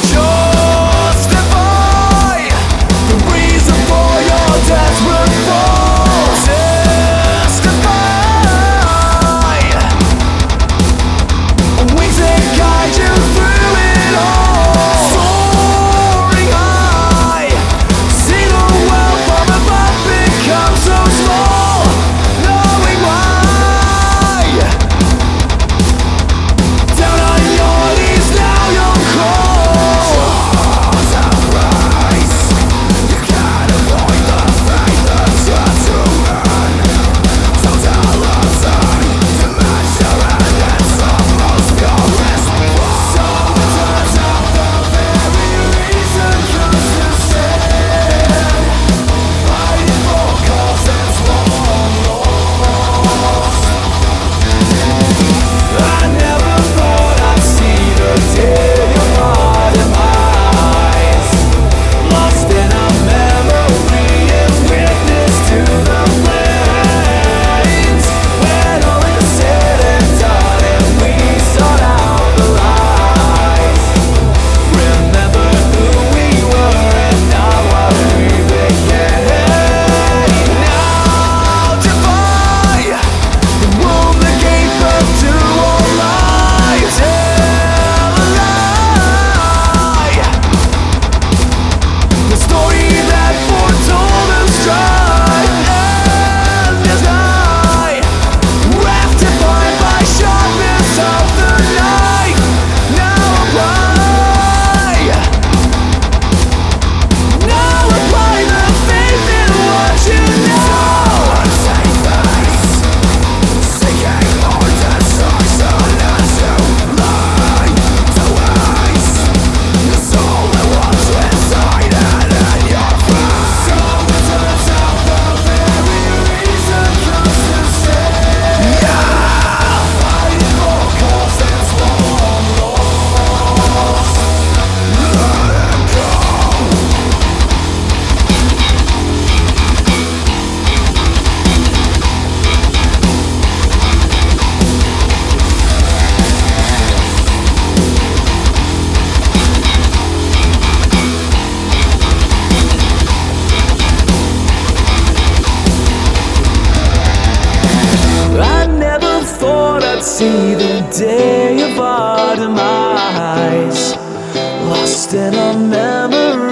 Justify the reason for your desperate fall. Testify, wings that guide you through it all. Soaring high, see the world from above become so small. Knowing why, down on your knees now you'll crawl. Jaws of rise, you can't avoid the fate that's yet to run. Total losing, to measure and it's almost purest. So it turns out the very reason comes to stand, fighting for cause that's long lost. I never thought I'd see the day of our demise, lost in a memory and witness to the flames. When all is said and done and we sought out the lies, remember who we were and not what we became. Now defy the womb that gave birth to all lives. Tell a lie, the story that foretold of strife and desire, wrapped defined by sharpness of the knife. Now apply the faith in what you know. Unsafe face, seeking more destruction as you lie to waste the soul that was inside and in your face. So it turns out the very reason comes to stay. Fighting for cause that's long lost. Let it go. I never thought I'd see the day of our demise, lost in a memory